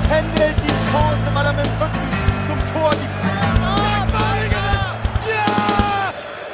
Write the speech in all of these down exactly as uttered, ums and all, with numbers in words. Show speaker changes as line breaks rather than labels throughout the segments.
pendelt die Chance, weil er mit dem Rücken zum Tor die Ah, Balinger! Ja!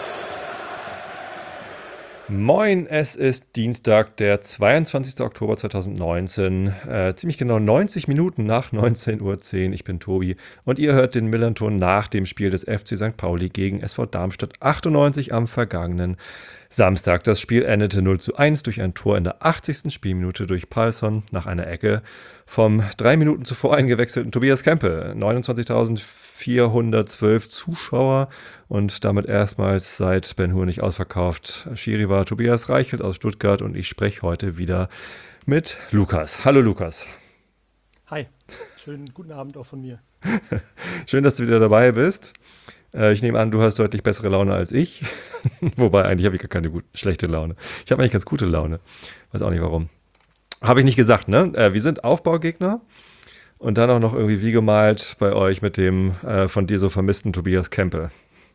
Moin, es ist Dienstag, der zweiundzwanzigster Oktober zweitausendneunzehn, äh, ziemlich genau neunzig Minuten nach neunzehn Uhr zehn. Ich bin Tobi und ihr hört den Millern-Ton nach dem Spiel des F C Sankt Pauli gegen S V Darmstadt achtundneunzig am vergangenen Samstag. Das Spiel endete null zu eins durch ein Tor in der achtzigsten Spielminute durch Palsson nach einer Ecke vom drei Minuten zuvor eingewechselten Tobias Kempe. neunundzwanzigtausendvierhundertzwölf Zuschauer und damit erstmals seit Ben Hur nicht ausverkauft. Schiri war Tobias Reichelt aus Stuttgart und ich spreche heute wieder mit Lukas. Hallo Lukas.
Hi, schönen guten Abend auch von mir.
Schön, dass du wieder dabei bist. Äh, ich nehme an, du hast deutlich bessere Laune als ich. Wobei, eigentlich habe ich gar keine gut, schlechte Laune. Ich habe eigentlich ganz gute Laune. Weiß auch nicht warum. Habe ich nicht gesagt, ne? Äh, wir sind Aufbaugegner. Und dann auch noch irgendwie wie gemalt bei euch mit dem äh, von dir so vermissten Tobias Kempe.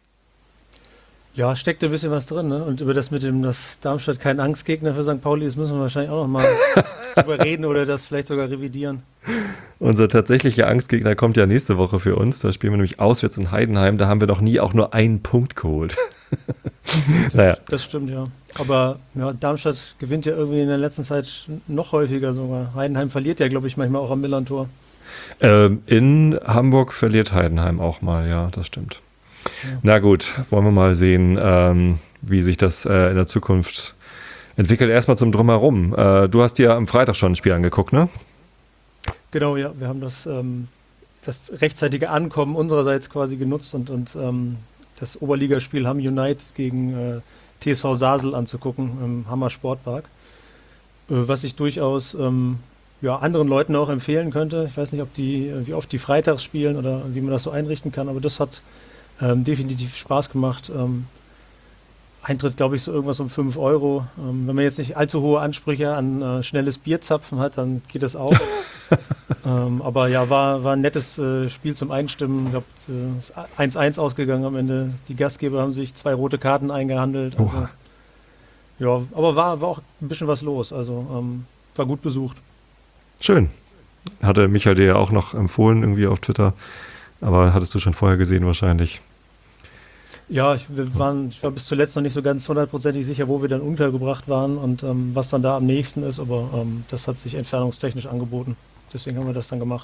Ja, steckt ein bisschen was drin, ne? Und über das mit dem, dass Darmstadt kein Angstgegner für Sankt Pauli ist, müssen wir wahrscheinlich auch noch mal drüber reden oder das vielleicht sogar revidieren.
Unser tatsächlicher Angstgegner kommt ja nächste Woche für uns. Da spielen wir nämlich auswärts in Heidenheim. Da haben wir noch nie auch nur einen Punkt geholt.
Das, naja. Das stimmt, ja. Aber ja, Darmstadt gewinnt ja irgendwie in der letzten Zeit noch häufiger sogar. Heidenheim verliert ja, glaube ich, manchmal auch am Millern-Tor.
Ähm, in Hamburg verliert Heidenheim auch mal, ja, das stimmt. Ja. Na gut, wollen wir mal sehen, ähm, wie sich das äh, in der Zukunft entwickelt. Erstmal zum Drumherum. Äh, du hast dir am Freitag schon ein Spiel angeguckt, ne?
Genau, ja. Wir haben das, ähm, das rechtzeitige Ankommen unsererseits quasi genutzt und, und ähm, das Oberligaspiel Hamm United gegen äh, T S V Sasel anzugucken im Hammer Sportpark. Äh, was ich durchaus ähm, ja, anderen Leuten auch empfehlen könnte. Ich weiß nicht, ob die, wie oft die freitags spielen oder wie man das so einrichten kann, aber das hat ähm, definitiv Spaß gemacht. Ähm, Eintritt, glaube ich, so irgendwas um fünf Euro. Ähm, wenn man jetzt nicht allzu hohe Ansprüche an äh, schnelles Bierzapfen hat, dann geht das auch. ähm, aber ja, war, war ein nettes äh, Spiel zum Einstimmen. Ich glaube, es ist eins eins ausgegangen am Ende. Die Gastgeber haben sich zwei rote Karten eingehandelt. Also, ja, aber war, war auch ein bisschen was los. Also ähm, war gut besucht.
Schön. Hatte Michael dir ja auch noch empfohlen, irgendwie auf Twitter. Aber hattest du schon vorher gesehen wahrscheinlich.
Ja, ich, wir waren, ich war bis zuletzt noch nicht so ganz hundertprozentig sicher, wo wir dann untergebracht waren und ähm, was dann da am nächsten ist. Aber ähm, das hat sich entfernungstechnisch angeboten. Deswegen haben wir das dann gemacht.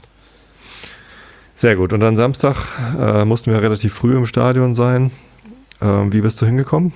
Sehr gut. Und dann Samstag äh, mussten wir relativ früh im Stadion sein. Ähm, wie bist du hingekommen?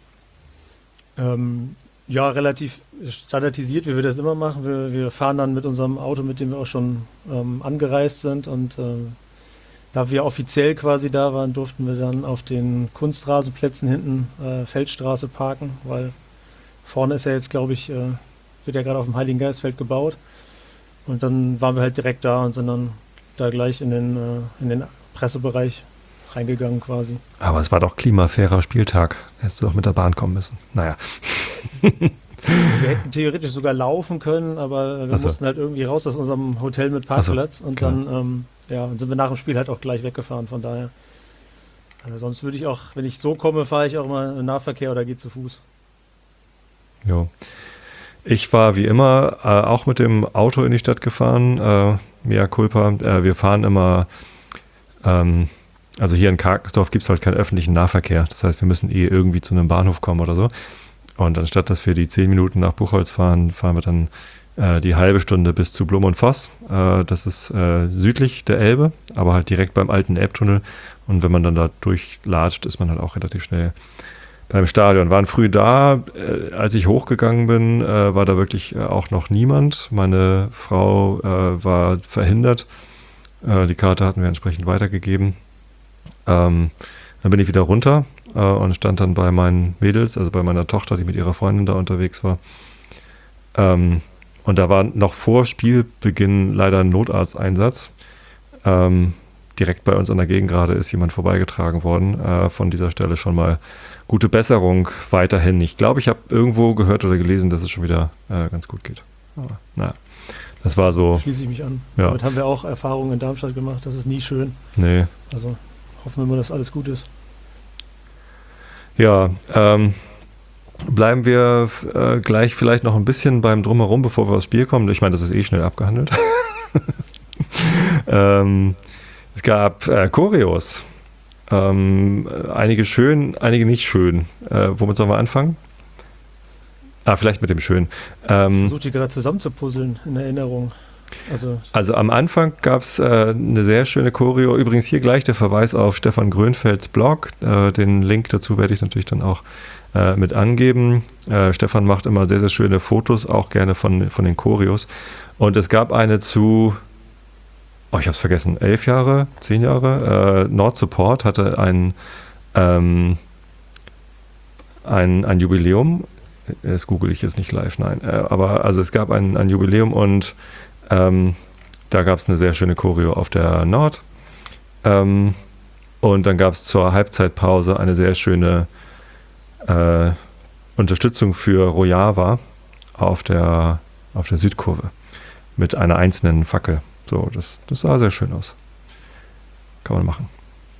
Ähm, ja, relativ standardisiert, wie wir das immer machen. Wir, wir fahren dann mit unserem Auto, mit dem wir auch schon ähm, angereist sind. Und ähm, da wir offiziell quasi da waren, durften wir dann auf den Kunstrasenplätzen hinten äh, Feldstraße parken, weil vorne ist ja jetzt, glaube ich, äh, wird ja gerade auf dem Heiligen Geistfeld gebaut. Und dann waren wir halt direkt da und sind dann da gleich in den, äh, in den Pressebereich reingegangen quasi.
Aber es war doch klimafairer Spieltag. Hättest du auch mit der Bahn kommen müssen. Naja.
Wir hätten theoretisch sogar laufen können, aber wir
Ach so.
mussten halt irgendwie raus aus unserem Hotel mit Parkplatz.
So,
und
klar.
dann ähm, ja, und sind wir nach dem Spiel halt auch gleich weggefahren. Von daher. Also sonst würde ich auch, wenn ich so komme, fahre ich auch mal im Nahverkehr oder gehe zu Fuß.
Jo. Ich war wie immer äh, auch mit dem Auto in die Stadt gefahren. Äh, mea culpa. Äh, wir fahren immer, ähm, also hier in Karkensdorf gibt es halt keinen öffentlichen Nahverkehr. Das heißt, wir müssen eh irgendwie zu einem Bahnhof kommen oder so. Und anstatt, dass wir die zehn Minuten nach Buchholz fahren, fahren wir dann äh, die halbe Stunde bis zu Blum und Voss. Äh, das ist äh, südlich der Elbe, aber halt direkt beim alten Elbtunnel. Und wenn man dann da durchlatscht, ist man halt auch relativ schnell beim Stadion. Waren früh da. Äh, als ich hochgegangen bin, äh, war da wirklich äh, auch noch niemand. Meine Frau äh, war verhindert. Äh, die Karte hatten wir entsprechend weitergegeben. Ähm, dann bin ich wieder runter äh, und stand dann bei meinen Mädels, also bei meiner Tochter, die mit ihrer Freundin da unterwegs war. Ähm, und da war noch vor Spielbeginn leider ein Notarzteinsatz. Ähm, direkt bei uns an der Gegengrade ist jemand vorbeigetragen worden. Äh, von dieser Stelle schon mal gute Besserung weiterhin. Ich glaube, ich habe irgendwo gehört oder gelesen, dass es schon wieder äh, ganz gut geht. Aber naja, das war so.
Schließe ich mich an.
Ja.
Damit haben wir auch Erfahrungen in Darmstadt gemacht. Das ist nie schön.
Nee.
Also hoffen wir mal, dass alles gut ist.
Ja, ähm, bleiben wir äh, gleich vielleicht noch ein bisschen beim Drumherum, bevor wir aufs Spiel kommen. Ich meine, das ist eh schnell abgehandelt. ähm, es gab äh, Choreos. Ähm, einige schön, einige nicht schön. Äh, womit sollen wir anfangen? Ah, vielleicht mit dem Schön. Ähm,
Ich versuche die gerade zusammenzupuzzeln in Erinnerung. Also,
Also am Anfang gab es äh, eine sehr schöne Choreo. Übrigens hier gleich der Verweis auf Stefan Grönfelds Blog. Äh, den Link dazu werde ich natürlich dann auch äh, mit angeben. Äh, Stefan macht immer sehr, sehr schöne Fotos, auch gerne von, von den Choreos. Und es gab eine zu, oh, ich habe es vergessen, elf Jahre, zehn Jahre. Äh, Nord Support hatte ein, ähm, ein, ein Jubiläum. Das google ich jetzt nicht live, nein. Äh, aber also es gab ein, ein Jubiläum und Ähm, da gab es eine sehr schöne Choreo auf der Nord. Ähm, und dann gab es zur Halbzeitpause eine sehr schöne äh, Unterstützung für Rojava auf der, auf der Südkurve mit einer einzelnen Fackel. So, das, das sah sehr schön aus. Kann man machen.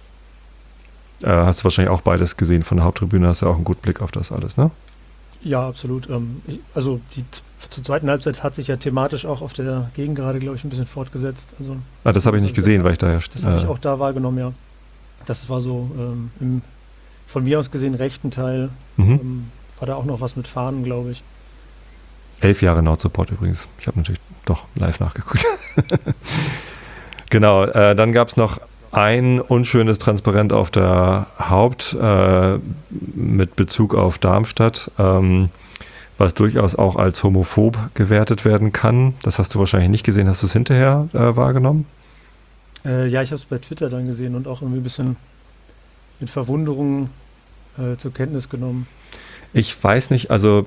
Äh, hast du wahrscheinlich auch beides gesehen von der Haupttribüne, hast du auch einen guten Blick auf das alles, ne?
ja, absolut. Ähm, ich, also die zur zweiten Halbzeit hat sich ja thematisch auch auf der Gegengerade, glaube ich, ein bisschen fortgesetzt. Also,
Ah, das habe ich nicht gesehen, weil ich da ja...
Das habe ich
äh,
auch da wahrgenommen, ja. Das war so ähm, im von mir aus gesehen rechten Teil.
mhm.
Ähm, war da auch noch was mit Fahnen, glaube ich.
Elf Jahre Nord Support übrigens. Ich habe natürlich doch live nachgeguckt. Genau, äh, dann gab es noch ein unschönes Transparent auf der Haupt äh, mit Bezug auf Darmstadt, ähm, was durchaus auch als homophob gewertet werden kann. Das hast du wahrscheinlich nicht gesehen. Hast du es hinterher äh, wahrgenommen?
Äh, ja, ich habe es bei Twitter dann gesehen und auch irgendwie ein bisschen mit Verwunderung äh, zur Kenntnis genommen.
Ich weiß nicht, also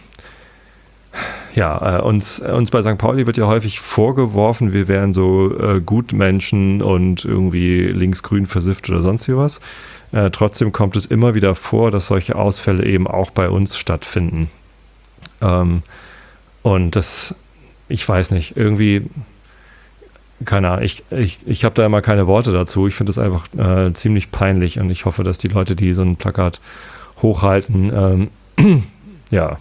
ja, äh, uns, uns bei Sankt Pauli wird ja häufig vorgeworfen, wir wären so äh, Gutmenschen und irgendwie linksgrün versifft oder sonst wie was. Äh, trotzdem kommt es immer wieder vor, dass solche Ausfälle eben auch bei uns stattfinden. Ähm, und das, ich weiß nicht, irgendwie, keine Ahnung, ich, ich, ich habe da immer keine Worte dazu. Ich finde es einfach äh, ziemlich peinlich und ich hoffe, dass die Leute, die so ein Plakat hochhalten, ähm, ja,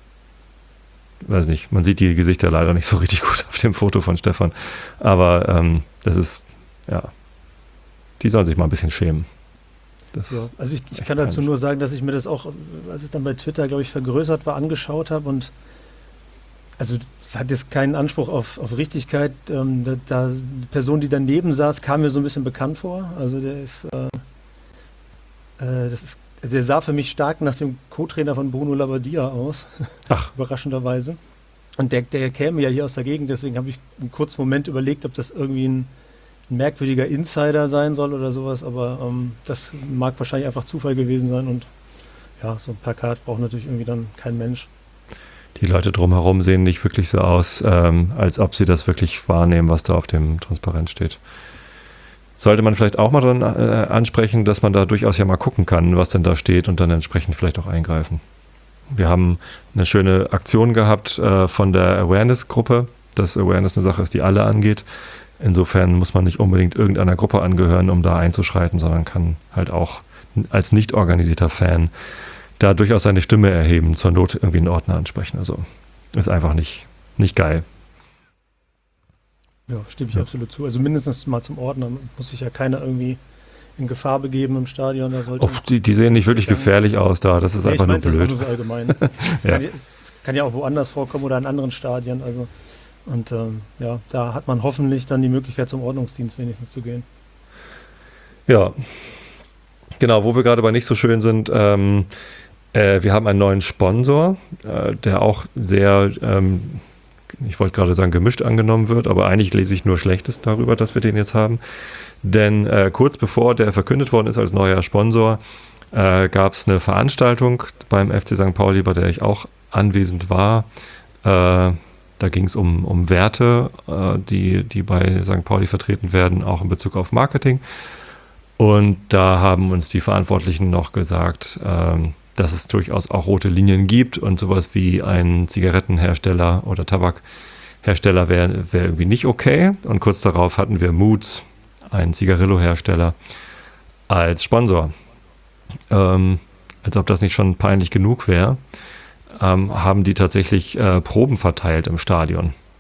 weiß nicht, man sieht die Gesichter leider nicht so richtig gut auf dem Foto von Stefan, aber ähm, das ist, ja, die sollen sich mal ein bisschen schämen. Das
Ja, also ich, ich
echt
kann dazu
peinlich.
nur sagen, dass ich mir das auch, als es dann bei Twitter, glaube ich, vergrößert war, angeschaut habe und also es hat jetzt keinen Anspruch auf, auf Richtigkeit. Ähm, da, da die Person, die daneben saß, kam mir so ein bisschen bekannt vor. Also der ist, äh, äh, das ist, der sah für mich stark nach dem Co-Trainer von Bruno Labbadia aus,
Ach,
überraschenderweise. Und der, der käme ja hier aus der Gegend, deswegen habe ich einen kurzen Moment überlegt, ob das irgendwie ein, ein merkwürdiger Insider sein soll oder sowas, aber ähm, das mag wahrscheinlich einfach Zufall gewesen sein und ja, so ein Plakat braucht natürlich irgendwie dann kein Mensch.
die Leute drumherum sehen nicht wirklich so aus, ähm, als ob sie das wirklich wahrnehmen, was da auf dem Transparent steht. Sollte man vielleicht auch mal dran äh, ansprechen, dass man da durchaus ja mal gucken kann, was denn da steht und dann entsprechend vielleicht auch eingreifen. Wir haben eine schöne Aktion gehabt äh, von der Awareness-Gruppe, dass Awareness eine Sache ist, die alle angeht. Insofern muss man nicht unbedingt irgendeiner Gruppe angehören, um da einzuschreiten, sondern kann halt auch als nicht organisierter Fan da durchaus seine Stimme erheben, zur Not irgendwie einen Ordner ansprechen. Also ist einfach nicht, nicht geil.
Ja, stimme ich
Ja.
absolut zu. Also mindestens mal zum Ordner muss sich ja keiner irgendwie in Gefahr begeben im Stadion. Da sollte
Oh, die, die sehen nicht wirklich gefährlich aus da, das ist
Nee, ich
einfach nur
mein's jetzt auch
blöd.
nur so allgemein. Es,
Ja.
kann ja, es kann ja auch woanders vorkommen oder in anderen Stadien. Also und ähm, ja, da hat man hoffentlich dann die Möglichkeit, zum Ordnungsdienst wenigstens zu gehen.
Ja, genau, wo wir gerade bei nicht so schön sind, ähm, äh, wir haben einen neuen Sponsor, äh, der auch sehr, ähm, ich wollte gerade sagen, gemischt angenommen wird, aber eigentlich lese ich nur Schlechtes darüber, dass wir den jetzt haben. Denn äh, kurz bevor der verkündet worden ist als neuer Sponsor, äh, gab es eine Veranstaltung beim F C Sankt Pauli, bei der ich auch anwesend war. Äh, da ging es um, um Werte, äh, die, die bei Sankt Pauli vertreten werden, auch in Bezug auf Marketing. Und da haben uns die Verantwortlichen noch gesagt, ähm, dass es durchaus auch rote Linien gibt und sowas wie ein Zigarettenhersteller oder Tabakhersteller wäre wär irgendwie nicht okay. Und kurz darauf hatten wir Moods, ein Zigarillo-Hersteller, als Sponsor. Ähm, als ob das nicht schon peinlich genug wäre, ähm, haben die tatsächlich äh, Proben verteilt im Stadion.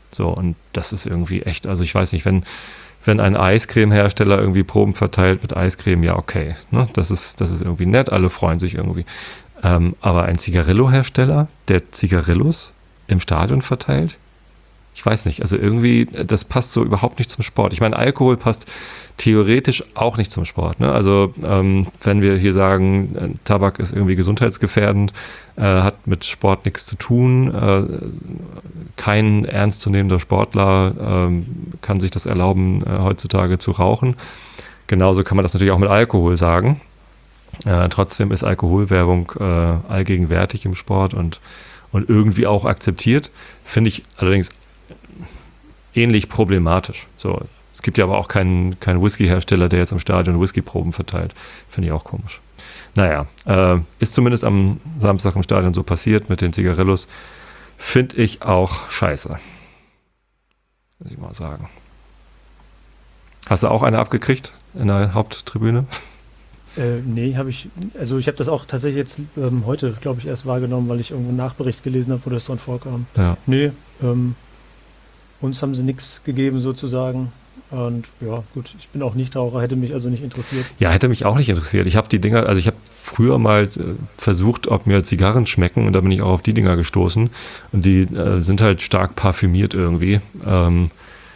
So, und das ist irgendwie echt, also ich weiß nicht, wenn, wenn ein Eiscreme-Hersteller irgendwie Proben verteilt mit Eiscreme, ja okay, ne? das ist, das ist irgendwie nett, alle freuen sich irgendwie. Ähm, aber ein Zigarillo-Hersteller, der Zigarillos im Stadion verteilt, ich weiß nicht, also irgendwie, das passt so überhaupt nicht zum Sport. Ich meine, Alkohol passt theoretisch auch nicht zum Sport. Ne? Also ähm, wenn wir hier sagen, äh, Tabak ist irgendwie gesundheitsgefährdend, äh, hat mit Sport nichts zu tun, äh, kein ernstzunehmender Sportler äh, kann sich das erlauben, äh, heutzutage zu rauchen. Genauso kann man das natürlich auch mit Alkohol sagen. Äh, trotzdem ist Alkoholwerbung äh, allgegenwärtig im Sport und, und irgendwie auch akzeptiert. Finde ich allerdings ähnlich problematisch. So, es gibt ja aber auch keinen, keinen Whisky-Hersteller, der jetzt im Stadion Whisky-Proben verteilt. Finde ich auch komisch. Naja, äh, ist zumindest am Samstag im Stadion so passiert mit den Zigarillos. Finde ich auch scheiße. Muss ich mal sagen. Hast du auch eine abgekriegt in der Haupttribüne?
Äh, nee, habe ich, also ich habe das auch tatsächlich jetzt ähm, heute, glaube ich, erst wahrgenommen, weil ich irgendwo einen Nachbericht gelesen habe, wo das drin vorkam.
Ja.
Nee, ähm, uns haben sie nichts gegeben sozusagen. Und ja, gut, ich bin auch Nichtraucher, hätte mich also nicht interessiert.
Ja, hätte mich auch nicht interessiert. Ich habe die Dinger, also ich habe früher mal äh, versucht, ob mir Zigarren schmecken und da bin ich auch auf die Dinger gestoßen. Und die äh, sind halt stark parfümiert irgendwie. Ähm,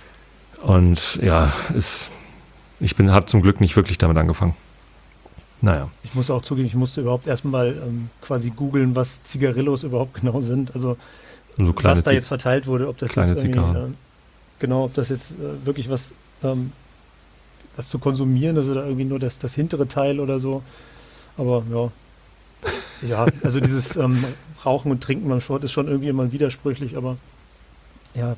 und ja, ist, ich bin, habe zum Glück nicht wirklich damit angefangen. Naja.
Ich muss auch zugeben, ich musste überhaupt erstmal ähm, quasi googeln, was Zigarillos überhaupt genau sind. Also
So kleine
was da
Zig-
jetzt verteilt wurde, ob das
kleine
jetzt irgendwie,
Zigarren.
äh, genau, ob das jetzt äh, wirklich was, ähm, was zu konsumieren ist oder irgendwie nur das, das hintere Teil oder so. Aber ja, ja, also dieses ähm, Rauchen und Trinken beim Sport ist schon irgendwie immer widersprüchlich, aber ja,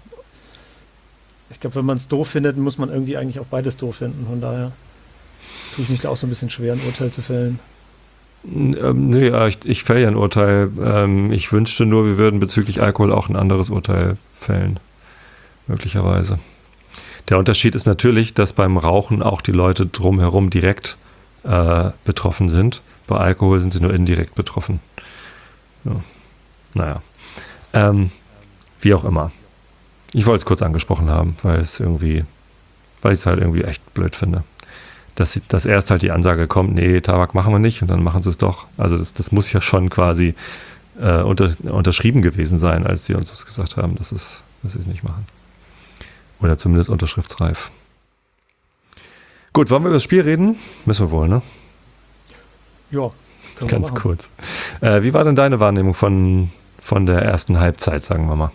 ich glaube, wenn man es doof findet, muss man irgendwie eigentlich auch beides doof finden. Von daher tue ich mich da auch so ein bisschen schwer, ein Urteil zu fällen.
Ähm, nee, ja, ich, ich fälle ja ein Urteil. Ähm, ich wünschte nur, wir würden bezüglich Alkohol auch ein anderes Urteil fällen. Möglicherweise. Der Unterschied ist natürlich, dass beim Rauchen auch die Leute drumherum direkt äh, betroffen sind. Bei Alkohol sind sie nur indirekt betroffen. Ja. Naja. Ähm, wie auch immer. Ich wollte es kurz angesprochen haben, weil es irgendwie, weil ich es halt irgendwie echt blöd finde. Dass, dass erst halt die Ansage kommt, nee, Tabak machen wir nicht und dann machen sie es doch. Also das, das muss ja schon quasi äh, unter, unterschrieben gewesen sein, als sie uns das gesagt haben, dass, es, dass sie es nicht machen. Oder zumindest unterschriftsreif. Gut, wollen wir über das Spiel reden? Müssen wir wohl, ne?
Ja, können wir
Ganz
machen.
kurz. Äh, wie war denn deine Wahrnehmung von, von der ersten Halbzeit, sagen wir mal?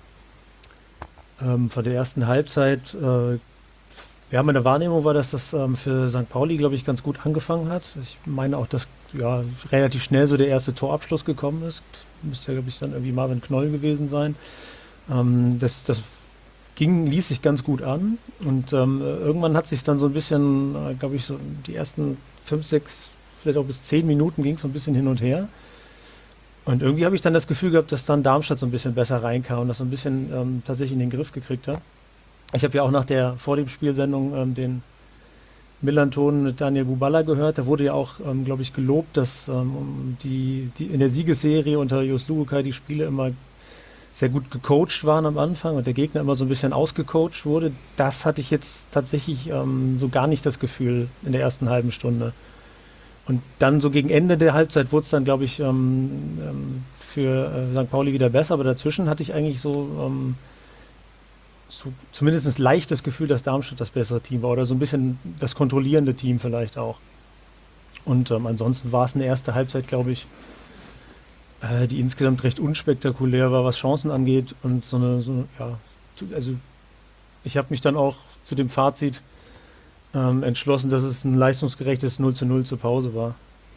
Ähm, von der ersten Halbzeit, äh, ja, meine Wahrnehmung war, dass das ähm, für Sankt Pauli, glaube ich, ganz gut angefangen hat. Ich meine auch, dass ja, relativ schnell so der erste Torabschluss gekommen ist. Das müsste ja, glaube ich, dann irgendwie Marvin Knoll gewesen sein. Ähm, das, das ging, ließ sich ganz gut an und ähm, irgendwann hat sich dann so ein bisschen, äh, glaube ich, so die ersten fünf, sechs, vielleicht auch bis zehn Minuten ging es so ein bisschen hin und her. Und irgendwie habe ich dann das Gefühl gehabt, dass dann Darmstadt so ein bisschen besser reinkam und das so ein bisschen ähm, tatsächlich in den Griff gekriegt hat. Ich habe ja auch nach der vor dem Spielsendung ähm, den Millanton mit Daniel Buballa gehört. Da wurde ja auch, ähm, glaube ich, gelobt, dass ähm, die, die in der Siegesserie unter Jos Luhukai die Spiele immer sehr gut gecoacht waren am Anfang und der Gegner immer so ein bisschen ausgecoacht wurde. Das hatte ich jetzt tatsächlich ähm, so gar nicht das Gefühl in der ersten halben Stunde. Und dann so gegen Ende der Halbzeit wurde es dann, glaube ich, ähm, ähm, für äh, Sankt Pauli wieder besser, aber dazwischen hatte ich eigentlich so, ähm, so zumindest leicht das Gefühl, dass Darmstadt das bessere Team war oder so ein bisschen das kontrollierende Team vielleicht auch. Und ähm, ansonsten war es eine erste Halbzeit, glaube ich, äh, die insgesamt recht unspektakulär war, was Chancen angeht und so eine, so eine ja, also ich habe mich dann auch zu dem Fazit ähm, entschlossen, dass es ein leistungsgerechtes null zu null zur Pause war.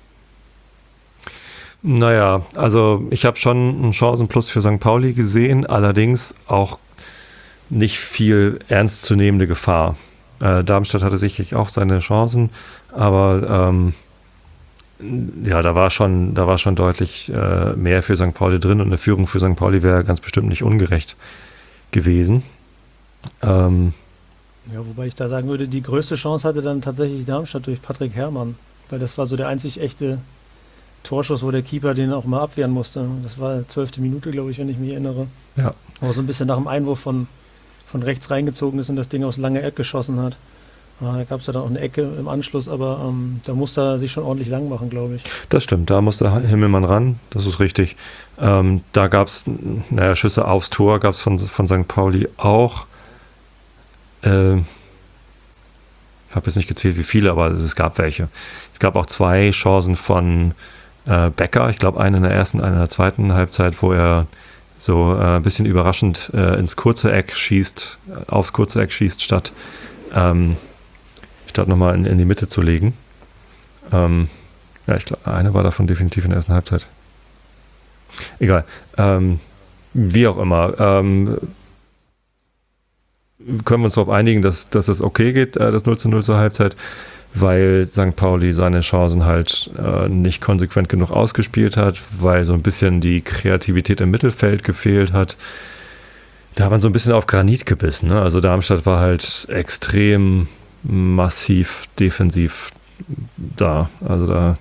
Naja, also ich habe schon einen Chancenplus für Sankt Pauli gesehen, allerdings auch nicht viel ernstzunehmende Gefahr. Äh, Darmstadt hatte sicherlich auch seine Chancen, aber ähm, ja, da war schon, da war schon deutlich äh, mehr für Sankt Pauli drin und eine Führung für Sankt Pauli wäre ganz bestimmt nicht ungerecht gewesen. Ähm,
Ja, wobei ich da sagen würde, die größte Chance hatte dann tatsächlich Darmstadt durch Patrick Herrmann, weil das war so der einzig echte Torschuss, wo der Keeper den auch mal abwehren musste. Das war zwölfte Minute, glaube ich, wenn ich mich erinnere.
ja.
Aber so ein bisschen nach dem Einwurf von von rechts reingezogen ist und das Ding aufs lange Eck geschossen hat. Ja, da gab es ja dann auch eine Ecke im Anschluss, aber ähm, da musste er sich schon ordentlich lang machen, glaube ich.
Das stimmt, da musste Himmelmann ran, das ist richtig. Ähm, da gab es, naja, Schüsse aufs Tor gab es von, von Sankt Pauli auch. Äh, ich habe jetzt nicht gezählt, wie viele, aber es gab welche. Es gab auch zwei Chancen von äh, Becker, ich glaube eine in der ersten, eine in der zweiten Halbzeit, wo er so äh, ein bisschen überraschend äh, ins kurze Eck schießt, aufs kurze Eck schießt, statt ähm, statt nochmal in, in die Mitte zu legen. Ähm, ja, ich glaube, eine war davon definitiv in der ersten Halbzeit. Egal. Ähm, wie auch immer. Ähm, können wir uns darauf einigen, dass, dass es okay geht, äh, das null zu null zur Halbzeit, weil Sankt Pauli seine Chancen halt äh, nicht konsequent genug ausgespielt hat, weil so ein bisschen die Kreativität im Mittelfeld gefehlt hat. Da hat man so ein bisschen auf Granit gebissen. Ne? Also Darmstadt war halt extrem massiv defensiv da. Also da,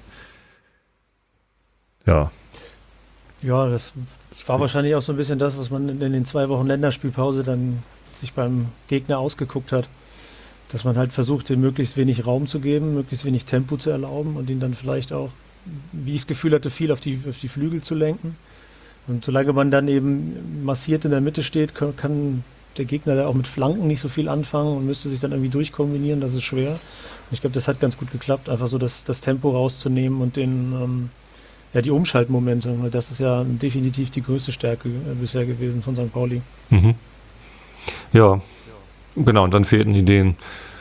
ja.
Ja, das war wahrscheinlich auch so ein bisschen das, was man in den zwei Wochen Länderspielpause dann sich beim Gegner ausgeguckt hat. Dass man halt versucht, ihm möglichst wenig Raum zu geben, möglichst wenig Tempo zu erlauben und ihn dann vielleicht auch, wie ich das Gefühl hatte, viel auf die, auf die Flügel zu lenken. Und solange man dann eben massiert in der Mitte steht, kann, kann der Gegner da auch mit Flanken nicht so viel anfangen und müsste sich dann irgendwie durchkombinieren, das ist schwer. Und ich glaube, das hat ganz gut geklappt, einfach so das, das Tempo rauszunehmen und den, ähm, ja, die Umschaltmomente, weil das ist ja definitiv die größte Stärke äh, bisher gewesen von Sankt Pauli.
Mhm. Ja, genau, und dann fehlten Ideen.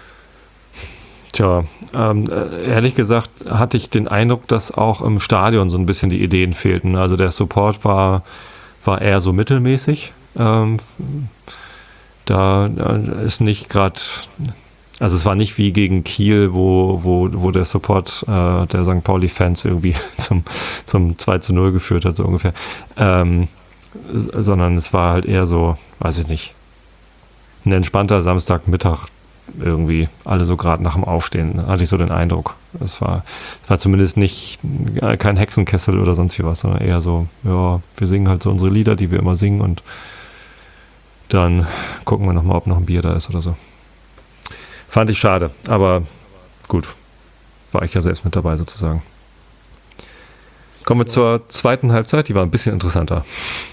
Tja, ähm, ehrlich gesagt hatte ich den Eindruck, dass auch im Stadion so ein bisschen die Ideen fehlten. Also der Support war, war eher so mittelmäßig. Ähm, da äh, ist nicht gerade, also es war nicht wie gegen Kiel, wo, wo, wo der Support äh, der Sankt Pauli-Fans irgendwie zum, zum zwei zu null geführt hat, so ungefähr. Ähm, s- sondern es war halt eher so, weiß ich nicht, ein entspannter Samstagmittag irgendwie, alle so gerade nach dem Aufstehen, hatte ich so den Eindruck. Es war, es war zumindest nicht äh, kein Hexenkessel oder sonst wie was, sondern eher so, ja, wir singen halt so unsere Lieder, die wir immer singen und dann gucken wir nochmal, ob noch ein Bier da ist oder so. Fand ich schade, aber gut, war ich ja selbst mit dabei sozusagen. Kommen wir zur zweiten Halbzeit, die war ein bisschen interessanter.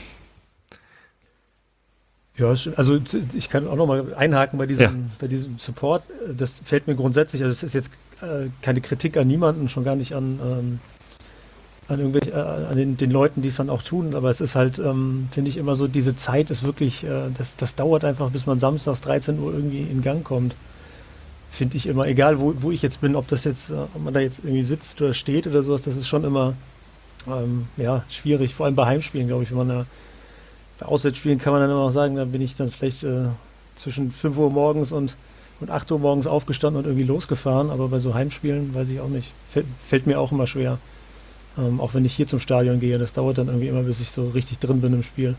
Ja, ist- also z- ich kann auch nochmal einhaken bei diesem,
Ja.
bei diesem Support. Das fällt mir grundsätzlich, also es ist jetzt äh, keine Kritik an niemanden, schon gar nicht an, ähm, an irgendwelche, äh, an den, den Leuten, die es dann auch tun, aber es ist halt, ähm, finde ich immer so, diese Zeit ist wirklich, äh, das, das dauert einfach, bis man samstags dreizehn Uhr irgendwie in Gang kommt. Finde ich immer, egal wo, wo ich jetzt bin, ob das jetzt, äh, ob man da jetzt irgendwie sitzt oder steht oder sowas, das ist schon immer ähm, ja, schwierig, vor allem bei Heimspielen, glaube ich, wenn man da bei Auswärtsspielen kann man dann immer noch sagen, da bin ich dann vielleicht äh, zwischen fünf Uhr morgens und, und acht Uhr morgens aufgestanden und irgendwie losgefahren, aber bei so Heimspielen weiß ich auch nicht. Fällt, fällt mir auch immer schwer. Ähm, auch wenn ich hier zum Stadion gehe, das dauert dann irgendwie immer, bis ich so richtig drin bin im Spiel.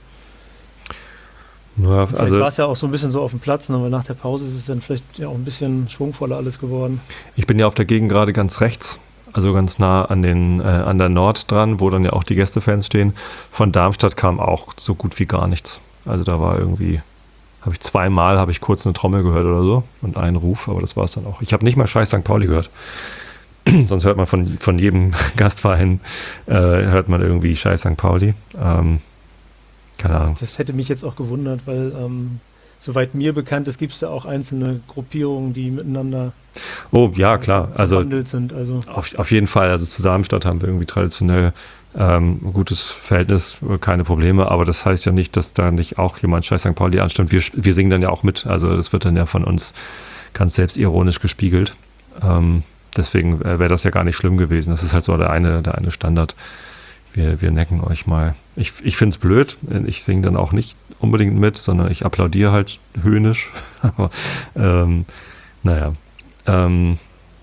Ja,
Vielleicht
also
war es ja auch so ein bisschen so auf dem Platz, ne, weil nach der Pause ist es dann vielleicht ja auch ein bisschen schwungvoller alles geworden.
ich bin ja auf der Gegend gerade ganz rechts, also ganz nah an den äh, an der Nord dran, wo dann ja auch die Gästefans stehen. Von Darmstadt kam auch so gut wie gar nichts. Also da war irgendwie, habe ich zweimal, habe ich kurz eine Trommel gehört oder so und einen Ruf, aber das war es dann auch. Ich habe nicht mal Scheiß Sankt Pauli gehört. Sonst hört man von, von jedem Gastverein, äh, hört man irgendwie Scheiß Sankt Pauli. Ähm, keine Ahnung.
Das hätte mich jetzt auch gewundert, weil ähm, soweit mir bekannt ist, gibt es da auch einzelne Gruppierungen, die miteinander
Oh ja, klar. Also
verwandelt sind. Also
Auf, auf jeden Fall, also zu Darmstadt haben wir irgendwie traditionell ähm, ein gutes Verhältnis, äh, keine Probleme, aber das heißt ja nicht, dass da nicht auch jemand Scheiß Sankt Pauli anstimmt. Wir, wir singen dann ja auch mit, also das wird dann ja von uns ganz selbstironisch gespiegelt. Ähm, deswegen äh, wäre das ja gar nicht schlimm gewesen. Das ist halt so der eine, der eine Standard. Wir, wir necken euch mal. Ich, ich finde es blöd, ich singe dann auch nicht unbedingt mit, sondern ich applaudiere halt höhnisch. aber ähm, naja. Ähm,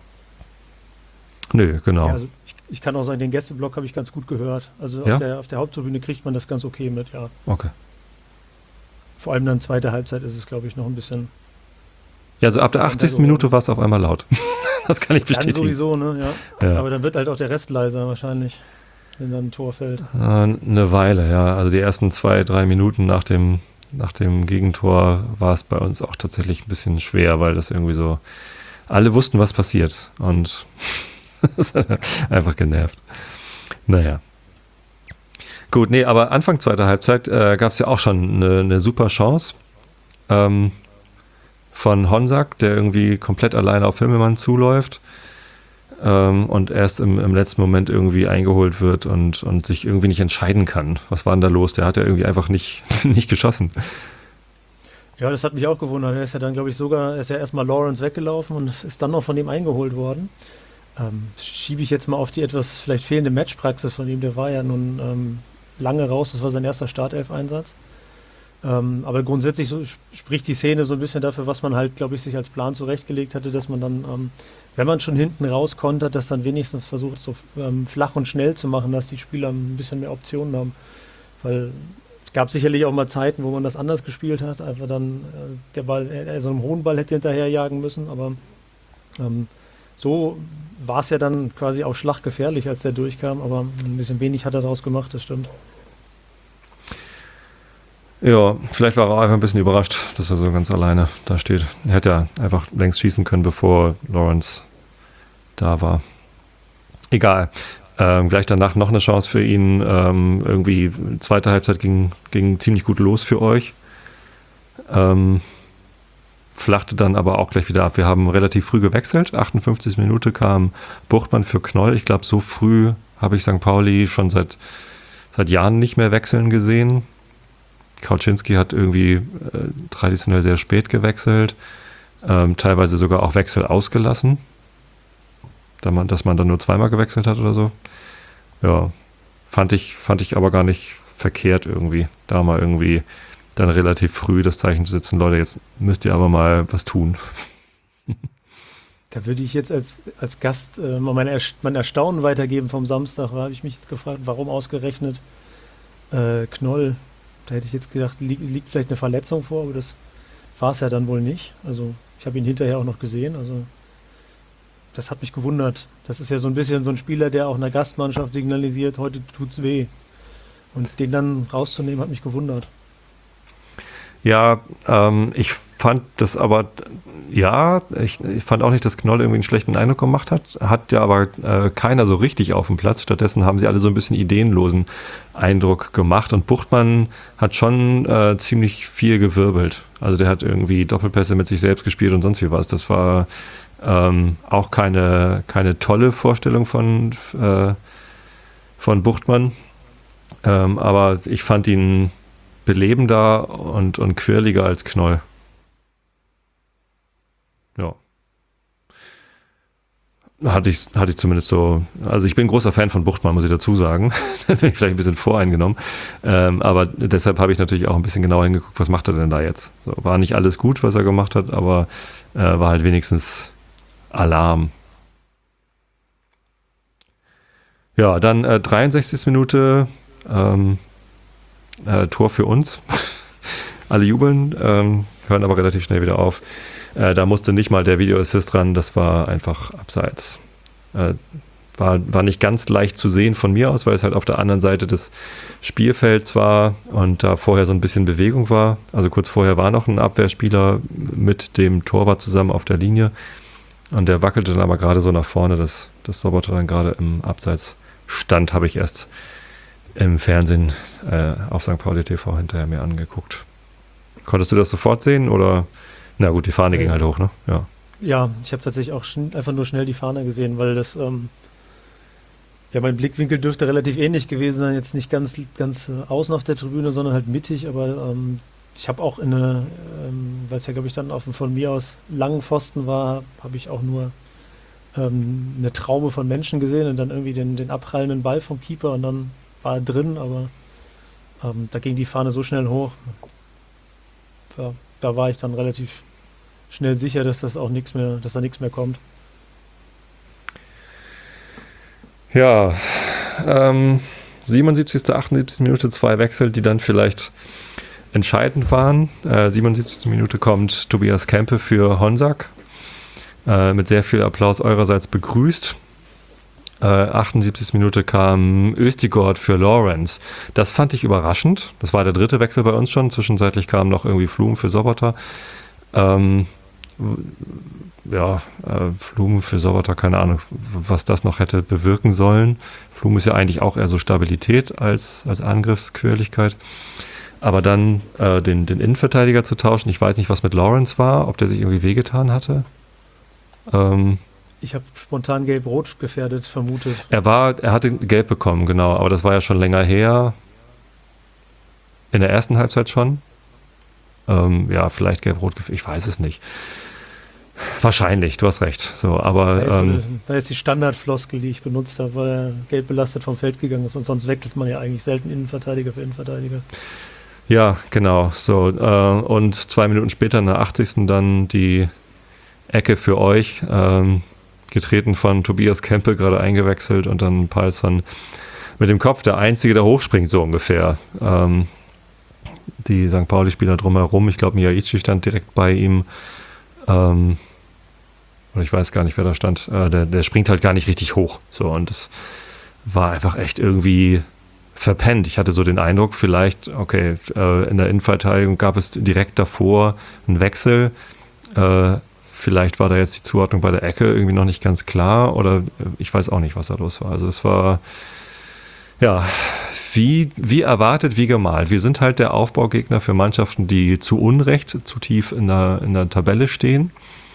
nö, genau.
ja, also ich, ich kann auch sagen, den Gästeblock habe ich ganz gut gehört. Also
Ja?
auf, der, auf der Haupttribüne kriegt man das ganz okay mit, ja.
Okay.
Vor allem dann zweite Halbzeit ist es, glaube ich, noch ein bisschen.
Ja, also ab der
Das ist
achtzigsten
untergeordnet.
Minute war es auf einmal laut. Das kann ich
Dann
bestätigen.
sowieso, ne? Ja.
Ja.
Aber dann wird halt auch der Rest leiser wahrscheinlich, wenn dann ein Tor fällt.
Äh, Eine Weile, ja. Also die ersten zwei, drei Minuten nach dem, nach dem Gegentor war es bei uns auch tatsächlich ein bisschen schwer, weil das irgendwie so, alle wussten, was passiert und das hat einfach genervt. Naja. Gut, nee, aber Anfang zweiter Halbzeit äh, gab es ja auch schon eine, eine super Chance ähm, von Honsak, der irgendwie komplett alleine auf Himmelmann zuläuft ähm, und erst im, im letzten Moment irgendwie eingeholt wird und, und sich irgendwie nicht entscheiden kann. Was war denn da los? Der hat ja irgendwie einfach nicht, nicht geschossen.
Ja, das hat mich auch gewundert. Er ist ja dann, glaube ich, sogar, er ist ja erstmal Lawrence weggelaufen und ist dann noch von ihm eingeholt worden. Ähm, schiebe ich jetzt mal auf die etwas vielleicht fehlende Matchpraxis von ihm. Der war ja nun ähm, lange raus, das war sein erster Startelf-Einsatz. Ähm, aber grundsätzlich so, spricht die Szene so ein bisschen dafür, was man halt, glaube ich, sich als Plan zurechtgelegt hatte, dass man dann, ähm, wenn man schon hinten raus kontert, das dann wenigstens versucht, so ähm, flach und schnell zu machen, dass die Spieler ein bisschen mehr Optionen haben. Weil es gab sicherlich auch mal Zeiten, wo man das anders gespielt hat, einfach dann äh, der Ball, äh, so einem hohen Ball hätte hinterherjagen müssen, aber ähm, so war es ja dann quasi auch schlaggefährlich, als der durchkam, aber ein bisschen wenig hat er daraus gemacht, das stimmt.
Ja, vielleicht war er auch einfach ein bisschen überrascht, dass er so ganz alleine da steht. Er hätte ja einfach längst schießen können, bevor Lawrence da war. Egal. Ähm, gleich danach noch eine Chance für ihn. Ähm, irgendwie zweite Halbzeit ging, ging ziemlich gut los für euch. Ähm, flachte dann aber auch gleich wieder ab. Wir haben relativ früh gewechselt. achtundfünfzigste Minute kam Buchtmann für Knoll. Ich glaube, so früh habe ich Sankt Pauli schon seit, seit Jahren nicht mehr wechseln gesehen. Kauczynski hat irgendwie äh, traditionell sehr spät gewechselt. Ähm, teilweise sogar auch Wechsel ausgelassen. Da man, dass man dann nur zweimal gewechselt hat oder so. Ja, fand ich, fand ich aber gar nicht verkehrt irgendwie. Da mal irgendwie dann relativ früh das Zeichen zu setzen, Leute, jetzt müsst ihr aber mal was tun.
Da würde ich jetzt als, als Gast äh, mal mein, Erst- mein Erstaunen weitergeben vom Samstag. Da habe ich mich jetzt gefragt, warum ausgerechnet äh, Knoll. Da hätte ich jetzt gedacht, li- liegt vielleicht eine Verletzung vor, aber das war es ja dann wohl nicht. Also ich habe ihn hinterher auch noch gesehen. Also das hat mich gewundert. Das ist ja so ein bisschen so ein Spieler, der auch einer Gastmannschaft signalisiert, heute tut's weh. Und den dann rauszunehmen, hat mich gewundert.
Ja, ähm, ich fand das aber, ja, ich, ich fand auch nicht, dass Knoll irgendwie einen schlechten Eindruck gemacht hat. Hat ja aber äh, keiner so richtig auf dem Platz. Stattdessen haben sie alle so ein bisschen ideenlosen Eindruck gemacht. Und Buchtmann hat schon äh, ziemlich viel gewirbelt. Also der hat irgendwie Doppelpässe mit sich selbst gespielt und sonst wie was. Das war ähm, auch keine, keine tolle Vorstellung von, äh, von Buchtmann. Ähm, aber ich fand ihn belebender und, und quirliger als Knoll. Ja. Hatte ich, hatte ich zumindest so, also ich bin ein großer Fan von Buchtmann, muss ich dazu sagen. Da bin ich vielleicht ein bisschen voreingenommen. Ähm, aber deshalb habe ich natürlich auch ein bisschen genauer hingeguckt, was macht er denn da jetzt? So, war nicht alles gut, was er gemacht hat, aber äh, war halt wenigstens Alarm. Ja, dann äh, dreiundsechzigste Minute ähm, äh, Tor für uns. Alle jubeln, ähm, hören aber relativ schnell wieder auf. Äh, da musste nicht mal der Video-Assist ran, das war einfach abseits. Äh, war, war nicht ganz leicht zu sehen von mir aus, weil es halt auf der anderen Seite des Spielfelds war und da vorher so ein bisschen Bewegung war. Also kurz vorher war noch ein Abwehrspieler mit dem Torwart zusammen auf der Linie und der wackelte dann aber gerade so nach vorne, dass das Roboter dann gerade im Abseits stand, habe ich erst im Fernsehen äh, auf Sankt Pauli T V hinterher mir angeguckt. Konntest du das sofort sehen oder? Na gut, die Fahne
Ja.
ging halt hoch, ne? Ja.
Ja, ich habe tatsächlich auch schn- einfach nur schnell die Fahne gesehen, weil das, ähm, ja, mein Blickwinkel dürfte relativ ähnlich gewesen sein. Jetzt nicht ganz, ganz äh, außen auf der Tribüne, sondern halt mittig, aber ähm, ich habe auch in eine, ähm, weil es ja, glaube ich, dann auf dem von mir aus langen Pfosten war, habe ich auch nur ähm, eine Traube von Menschen gesehen und dann irgendwie den, den abprallenden Ball vom Keeper und dann war er drin, aber ähm, da ging die Fahne so schnell hoch. Ja, da war ich dann relativ schnell sicher, dass das auch nichts mehr, dass da nichts mehr kommt.
Ja, ähm, siebenundsiebzigste, achtundsiebzigste Minute, zwei Wechsel, die dann vielleicht entscheidend waren. Äh, siebenundsiebzigste Minute kommt Tobias Kempe für Honsak. Äh, mit sehr viel Applaus eurerseits begrüßt. Äh, achtundsiebzigste Minute kam Østigård für Lawrence. Das fand ich überraschend. Das war der dritte Wechsel bei uns schon. Zwischenzeitlich kam noch irgendwie Flum für Sobota. Ähm, ja, äh, Flum für Sobota, keine Ahnung, was das noch hätte bewirken sollen. Flum ist ja eigentlich auch eher so Stabilität als, als Angriffsquirligkeit. Aber dann äh, den, den Innenverteidiger zu tauschen, ich weiß nicht, was mit Lawrence war, ob der sich irgendwie wehgetan hatte. Ähm,
Ich habe spontan gelb-rot gefährdet vermutet.
Er war, er hatte gelb bekommen, genau, aber das war ja schon länger her. In der ersten Halbzeit schon. Ähm, ja, vielleicht gelb-rot gefährdet, ich weiß es nicht. Wahrscheinlich, du hast recht. So, aber
War jetzt,
ähm,
so, war jetzt die Standardfloskel, die ich benutzt habe, weil er gelb belastet vom Feld gegangen ist und sonst wechselt man ja eigentlich selten Innenverteidiger für Innenverteidiger.
ja, genau. So, äh, und zwei Minuten später, in der achtzigsten dann die Ecke für euch. Ähm, getreten von Tobias Kempe, gerade eingewechselt und dann Palsson mit dem Kopf, der Einzige, der hochspringt, so ungefähr. Ähm, die Sankt Pauli-Spieler drumherum, ich glaube, Miyaichi stand direkt bei ihm. Ähm, oder ich weiß gar nicht, wer da stand. Äh, der, der springt halt gar nicht richtig hoch. So, und das war einfach echt irgendwie verpennt. Ich hatte so den Eindruck, vielleicht, okay, äh, in der Innenverteidigung gab es direkt davor einen Wechsel. Äh, Vielleicht war da jetzt die Zuordnung bei der Ecke irgendwie noch nicht ganz klar oder ich weiß auch nicht, was da los war. Also es war, ja, wie, wie erwartet, wie gemalt. Wir sind halt der Aufbaugegner für Mannschaften, die zu Unrecht zu tief in der, in der Tabelle stehen.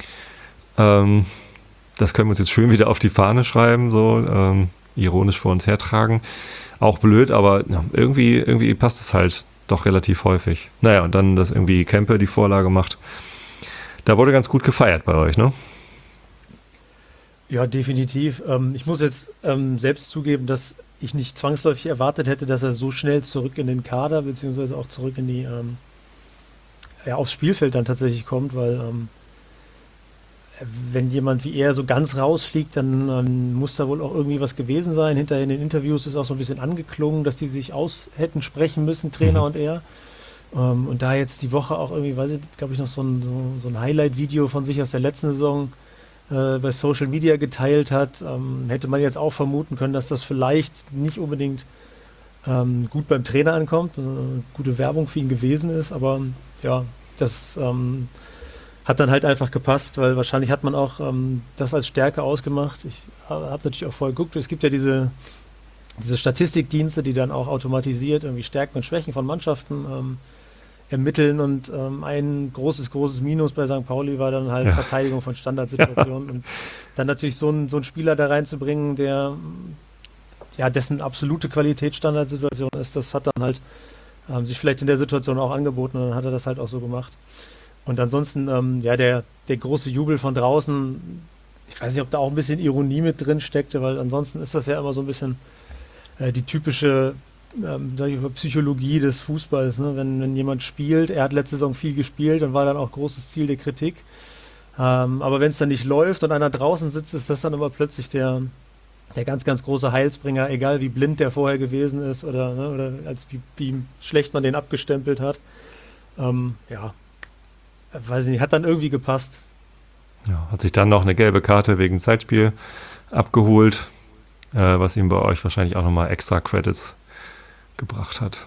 Ähm, das können wir uns jetzt schön wieder auf die Fahne schreiben, so ähm, ironisch vor uns hertragen. Auch blöd, aber ja, irgendwie, irgendwie passt es halt doch relativ häufig. Naja, und dann, dass irgendwie Kempe die Vorlage macht. Da wurde ganz gut gefeiert bei euch, ne?
Ja, definitiv. Ähm, ich muss jetzt ähm, selbst zugeben, dass ich nicht zwangsläufig erwartet hätte, dass er so schnell zurück in den Kader, beziehungsweise auch zurück in die, ähm, ja, aufs Spielfeld dann tatsächlich kommt, weil ähm, wenn jemand wie er so ganz rausfliegt, dann ähm, muss da wohl auch irgendwie was gewesen sein. Hinterher in den Interviews ist auch so ein bisschen angeklungen, dass die sich aus hätten sprechen müssen, Trainer
Mhm.
und er. Ähm, und da jetzt die Woche auch irgendwie, weiß ich, glaube ich, noch so ein, so, so ein Highlight-Video von sich aus der letzten Saison äh, bei Social Media geteilt hat, ähm, hätte man jetzt auch vermuten können, dass das vielleicht nicht unbedingt ähm, gut beim Trainer ankommt, äh, gute Werbung für ihn gewesen ist, aber ja, das ähm, hat dann halt einfach gepasst, weil wahrscheinlich hat man auch ähm, das als Stärke ausgemacht. Ich habe natürlich auch vorher geguckt, es gibt ja diese, diese Statistikdienste, die dann auch automatisiert irgendwie Stärken und Schwächen von Mannschaften ähm, ermitteln und ähm, ein großes, großes Minus bei Sankt Pauli war dann halt
Ja.
Verteidigung von Standardsituationen und dann natürlich so einen so einen Spieler da reinzubringen, der ja dessen absolute Qualität Standardsituation ist, das hat dann halt ähm, sich vielleicht in der Situation auch angeboten und dann hat er das halt auch so gemacht. Und ansonsten, ähm, ja, der, der große Jubel von draußen, ich weiß nicht, ob da auch ein bisschen Ironie mit drin steckte, weil ansonsten ist das ja immer so ein bisschen äh, die typische ähm, sag ich mal, Psychologie des Fußballs. Ne? Wenn, wenn jemand spielt, er hat letzte Saison viel gespielt und war dann auch großes Ziel der Kritik. Ähm, aber wenn es dann nicht läuft und einer draußen sitzt, ist das dann immer plötzlich der, der ganz, ganz große Heilsbringer, egal wie blind der vorher gewesen ist oder, ne, oder als wie, wie schlecht man den abgestempelt hat. Ähm, ja, weiß ich nicht, hat dann irgendwie gepasst.
Ja, hat sich dann noch eine gelbe Karte wegen Zeitspiel abgeholt, äh, was ihm bei euch wahrscheinlich auch nochmal extra Credits gebracht hat.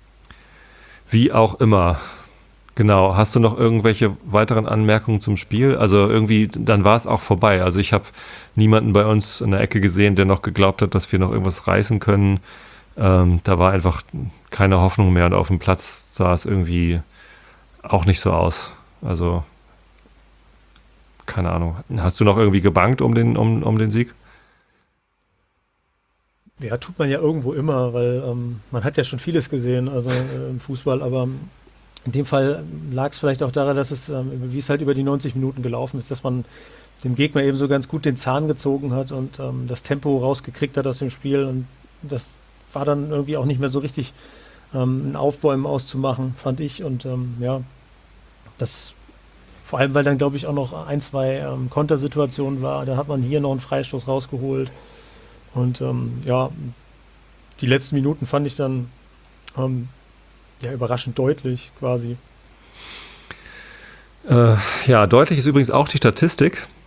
Wie auch immer. Genau, hast du noch irgendwelche weiteren Anmerkungen zum Spiel? Also irgendwie, dann war es auch vorbei. Also ich habe niemanden bei uns in der Ecke gesehen, der noch geglaubt hat, dass wir noch irgendwas reißen können. Ähm, da war einfach keine Hoffnung mehr und auf dem Platz sah es irgendwie auch nicht so aus. Also keine Ahnung. Hast du noch irgendwie gebangt um den, um, um den Sieg?
Ja, tut man ja irgendwo immer, weil ähm, man hat ja schon vieles gesehen, also äh, im Fußball, aber in dem Fall lag es vielleicht auch daran, dass es, ähm, wie es halt über die neunzig Minuten gelaufen ist, dass man dem Gegner eben so ganz gut den Zahn gezogen hat und ähm, das Tempo rausgekriegt hat aus dem Spiel und das war dann irgendwie auch nicht mehr so richtig ähm, ein Aufbäumen auszumachen, fand ich und ähm, ja, das vor allem, weil dann glaube ich auch noch ein, zwei ähm, Kontersituationen war, da hat man hier noch einen Freistoß rausgeholt. Und ähm, ja, die letzten Minuten fand ich dann ähm, ja überraschend deutlich quasi.
Äh, ja, deutlich ist übrigens auch die Statistik.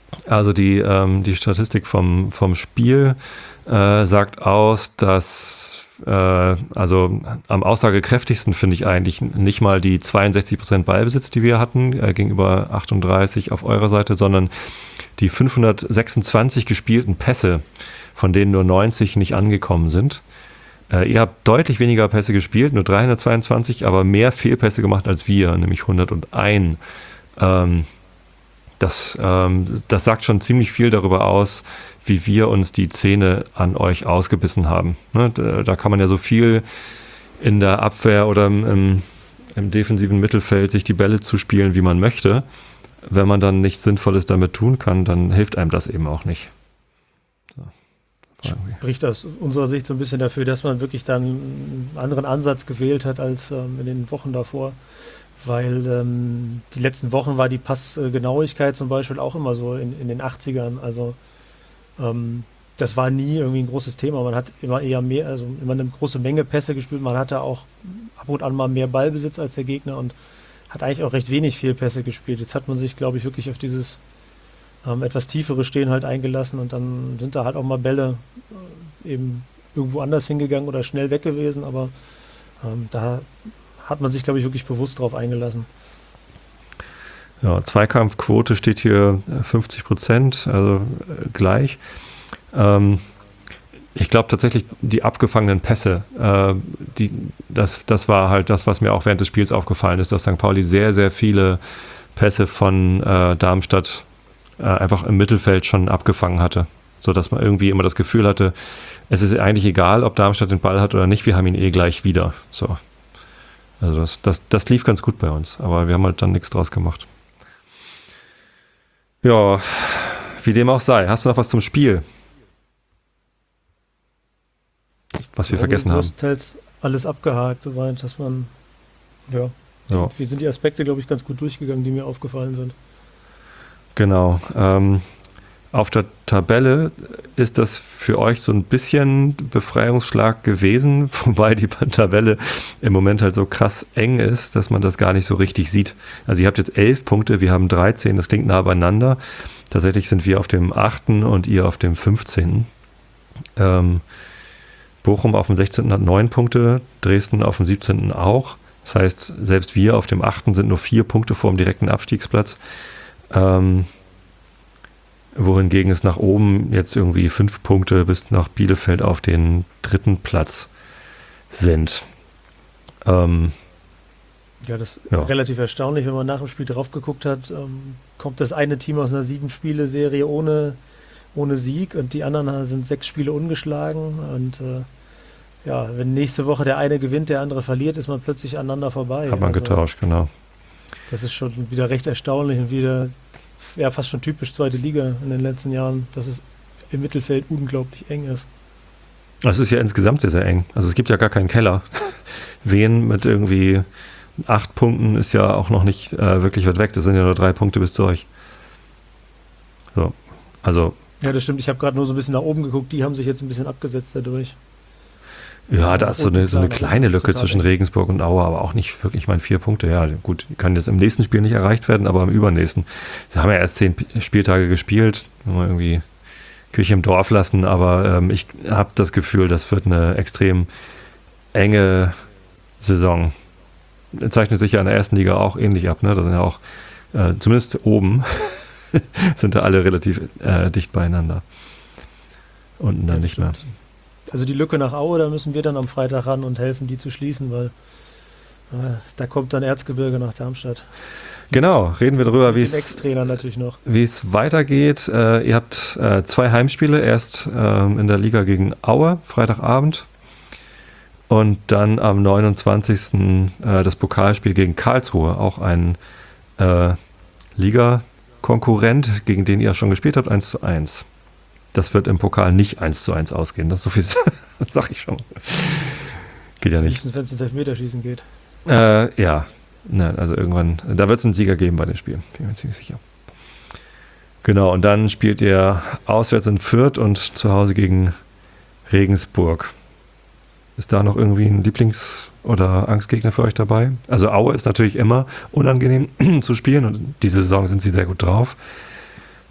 Also die, ähm, die Statistik vom, vom Spiel äh, sagt aus, dass äh, also am aussagekräftigsten finde ich eigentlich nicht mal die zweiundsechzig Prozent Ballbesitz, die wir hatten, äh, gegenüber achtunddreißig auf eurer Seite, sondern die fünfhundertsechsundzwanzig gespielten Pässe, von denen nur neunzig nicht angekommen sind. Äh, ihr habt deutlich weniger Pässe gespielt, nur dreihundertzweiundzwanzig, aber mehr Fehlpässe gemacht als wir, nämlich hunderteins. Ähm, das, ähm, das sagt schon ziemlich viel darüber aus, wie wir uns die Zähne an euch ausgebissen haben. Ne? Da, da kann man ja so viel in der Abwehr oder im, im, im defensiven Mittelfeld sich die Bälle zuspielen, wie man möchte. Wenn man dann nichts Sinnvolles damit tun kann, dann hilft einem das eben auch nicht. So.
Spricht aus unserer Sicht so ein bisschen dafür, dass man wirklich dann einen anderen Ansatz gewählt hat als ähm, in den Wochen davor. Weil ähm, die letzten Wochen war die Passgenauigkeit zum Beispiel auch immer so in, in den achtzigern. Also ähm, das war nie irgendwie ein großes Thema. Man hat immer eher mehr, also immer eine große Menge Pässe gespielt. Man hatte auch ab und an mal mehr Ballbesitz als der Gegner und hat eigentlich auch recht wenig Fehlpässe gespielt. Jetzt hat man sich, glaube ich, wirklich auf dieses ähm, etwas tiefere Stehen halt eingelassen und dann sind da halt auch mal Bälle äh, eben irgendwo anders hingegangen oder schnell weg gewesen, aber ähm, da hat man sich, glaube ich, wirklich bewusst drauf eingelassen.
Ja, Zweikampfquote steht hier fünfzig Prozent, also äh, gleich. Ähm, ich glaube tatsächlich, die abgefangenen Pässe, äh, die, das, das war halt das, was mir auch während des Spiels aufgefallen ist, dass Sankt Pauli sehr, sehr viele Pässe von äh, Darmstadt äh, einfach im Mittelfeld schon abgefangen hatte, sodass man irgendwie immer das Gefühl hatte, es ist eigentlich egal, ob Darmstadt den Ball hat oder nicht, wir haben ihn eh gleich wieder. So. Also das, das, das lief ganz gut bei uns, aber wir haben halt dann nichts draus gemacht. Ja, wie dem auch sei. Hast du noch was zum Spiel? Was wir
Ja,
vergessen haben.
Größtenteils alles abgehakt, soweit, dass man, ja,
Ja.
wir sind die Aspekte, glaube ich, ganz gut durchgegangen, die mir aufgefallen sind.
Genau. Ähm, auf der Tabelle ist das für euch so ein bisschen Befreiungsschlag gewesen, wobei die Tabelle im Moment halt so krass eng ist, dass man das gar nicht so richtig sieht. Also ihr habt jetzt elf Punkte, wir haben dreizehn, das klingt nah beieinander. Tatsächlich sind wir auf dem achten und ihr auf dem fünfzehnten. Ähm, Bochum auf dem sechzehnten hat neun Punkte, Dresden auf dem siebzehnten auch. Das heißt, selbst wir auf dem achten sind nur vier Punkte vor dem direkten Abstiegsplatz. Ähm, wohingegen es nach oben jetzt irgendwie fünf Punkte bis nach Bielefeld auf den dritten Platz sind. Ähm,
Ja, das ist
Ja.
relativ erstaunlich, wenn man nach dem Spiel drauf geguckt hat, ähm, kommt das eine Team aus einer Sieben-Spiele-Serie ohne, ohne Sieg und die anderen sind sechs Spiele ungeschlagen und äh, ja, wenn nächste Woche der eine gewinnt, der andere verliert, ist man plötzlich aneinander vorbei.
hat man
Also,
getauscht, genau.
das ist schon wieder recht erstaunlich und wieder ja, fast schon typisch zweite Liga in den letzten Jahren, dass es im Mittelfeld unglaublich eng ist.
Es ist ja insgesamt sehr, sehr eng. Also es gibt ja gar keinen Keller. Wien mit irgendwie acht Punkten ist ja auch noch nicht äh, wirklich weit weg. Das sind ja nur drei Punkte bis zu euch. So, also
Ja, das stimmt. Ich habe gerade nur so ein bisschen nach oben geguckt. Die haben sich jetzt ein bisschen abgesetzt dadurch.
ja, da ist so eine, so eine
Unten
kleine
kleiner,
Lücke
total
zwischen
eng.
Regensburg und Aue, aber auch nicht wirklich, ich meine, vier Punkte. Ja, gut, die kann jetzt im nächsten Spiel nicht erreicht werden, aber im übernächsten. Sie haben ja erst zehn P- Spieltage gespielt, wenn wir irgendwie Kirche im Dorf lassen, aber ähm, ich habe das Gefühl, das wird eine extrem enge Saison. Zeichnet sich ja in der ersten Liga auch ähnlich ab, ne? Da sind ja auch, äh, zumindest oben, sind da alle relativ äh, dicht beieinander. Unten dann
Ja,
nicht mehr.
stimmt. Also die Lücke nach Aue, da müssen wir dann am Freitag ran und helfen, die zu schließen, weil äh, da kommt dann Erzgebirge nach Darmstadt.
Genau, reden wir darüber, wie
Mit dem
es
Ex-Trainer natürlich noch.
wie es weitergeht. Äh, ihr habt äh, zwei Heimspiele, erst ähm, in der Liga gegen Aue, Freitagabend, und dann am neunundzwanzigsten Äh, das Pokalspiel gegen Karlsruhe, auch ein äh, Liga-Konkurrent, gegen den ihr schon gespielt habt, eins zu eins. Das wird im Pokal nicht eins zu eins ausgehen, das ist so viel, sag ich schon. Geht ja nicht.
Höchstens, wenn es ins Elfmeterschießen geht.
Äh, ja, ne, also irgendwann, da wird es einen Sieger geben bei dem Spiel, bin mir ziemlich sicher. Genau, und dann spielt ihr auswärts in Fürth und zu Hause gegen Regensburg. Ist da noch irgendwie ein Lieblings- oder Angstgegner für euch dabei? Also Aue ist natürlich immer unangenehm zu spielen und diese Saison sind sie sehr gut drauf.